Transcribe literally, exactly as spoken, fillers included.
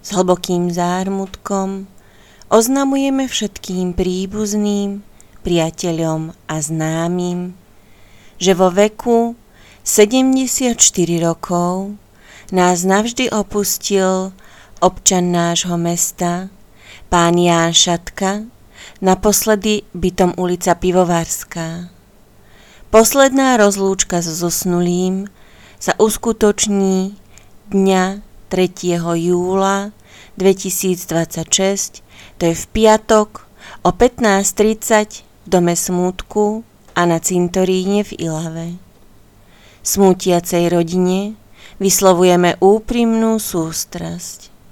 S hlbokým zármutkom oznamujeme všetkým príbuzným, priateľom a známym, že vo veku sedemdesiatštyri rokov nás navždy opustil občan nášho mesta, pán Ján Šatka, naposledy bytom ulica Pivovárska. Posledná rozlúčka so zosnulým sa uskutoční dňa tretieho júla dvetisícdvadsaťšesť, to je v piatok o pätnásť tridsať v dome smútku a na cintoríne v Ilave. Smútiacej rodine vyslovujeme úprimnú sústrasť.